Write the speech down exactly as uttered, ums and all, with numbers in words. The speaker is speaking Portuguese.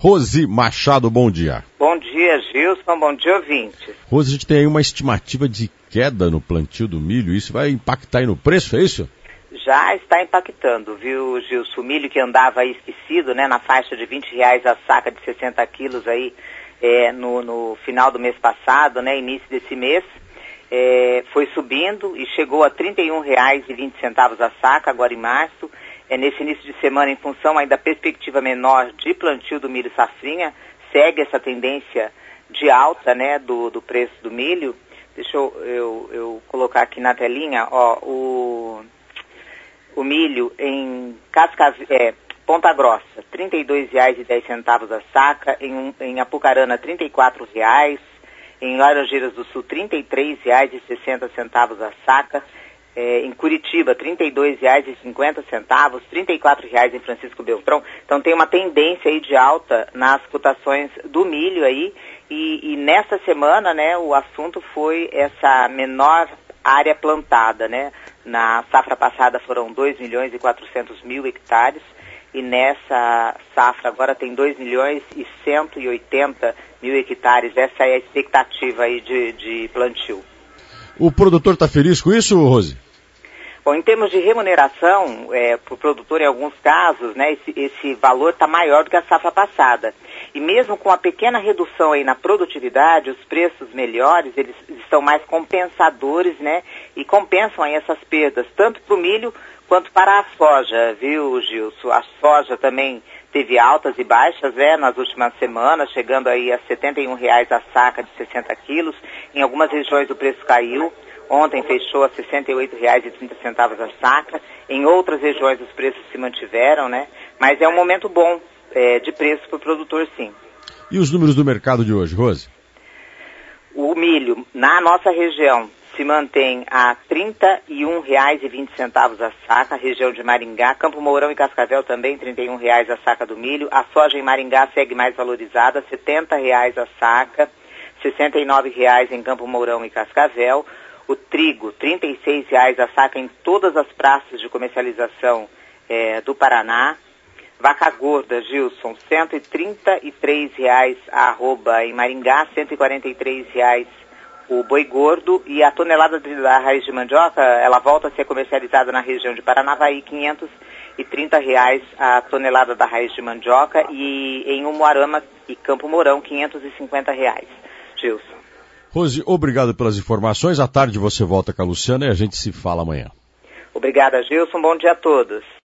Rose Machado, bom dia. Bom dia, Gilson, bom dia, ouvintes. Rose, a gente tem aí uma estimativa de queda no plantio do milho, isso vai impactar aí no preço, é isso? Já está impactando, viu, Gilson? O milho que andava aí esquecido, né, na faixa de vinte reais a saca de sessenta quilos aí é, no, no final do mês passado, né, início desse mês, é, foi subindo e chegou a trinta e um reais e vinte centavos a saca, agora em março. É, nesse início de semana, em função aí da perspectiva menor de plantio do milho safrinha, segue essa tendência de alta, né, do, do preço do milho. Deixa eu, eu, eu colocar aqui na telinha, ó, o, o milho em Cascavel, é, Ponta Grossa, trinta e dois reais e dez centavos a saca, em, em Apucarana, trinta e quatro reais, em Laranjeiras do Sul, trinta e três reais e sessenta centavos a saca, é, em Curitiba, trinta e dois reais e cinquenta centavos, trinta e quatro reais em Francisco Beltrão. Então tem uma tendência aí de alta nas cotações do milho aí, e, e nessa semana, né, o assunto foi essa menor área plantada, né? Na safra passada foram dois milhões e quatrocentos mil hectares, e nessa safra agora tem dois milhões e cento e oitenta mil hectares. Essa é a expectativa aí de, de plantio. O produtor está feliz com isso, Rose? Bom, em termos de remuneração, é, para o produtor, em alguns casos, né, esse, esse valor está maior do que a safra passada. E mesmo com a pequena redução aí na produtividade, os preços melhores, eles estão mais compensadores, né, e compensam aí essas perdas, tanto para o milho quanto para a soja, viu, Gilson? A soja também teve altas e baixas, né, nas últimas semanas, chegando aí a setenta e um reais a saca de sessenta quilos. Em algumas regiões o preço caiu. Ontem fechou a sessenta e oito reais e trinta centavos a saca. Em outras regiões os preços se mantiveram, né? Mas é um momento bom é, de preço para o produtor, sim. E os números do mercado de hoje, Rose? O milho, na nossa região, se mantém a trinta e um reais e vinte centavos a saca, região de Maringá. Campo Mourão e Cascavel também, trinta e um reais a saca do milho. A soja em Maringá segue mais valorizada, setenta reais a saca, sessenta e nove reais em Campo Mourão e Cascavel. O trigo, trinta e seis reais a saca em todas as praças de comercialização é, do Paraná. Vaca gorda, Gilson, cento e trinta e três reais a arroba em Maringá, cento e quarenta e três reais o boi gordo, e a tonelada da raiz de mandioca, ela volta a ser comercializada na região de Paranavaí, quinhentos e trinta reais a tonelada da raiz de mandioca, e em Umuarama e Campo Mourão, quinhentos e cinquenta reais. Gilson. Rose, obrigado pelas informações. À tarde você volta com a Luciana e a gente se fala amanhã. Obrigada, Gilson. Bom dia a todos.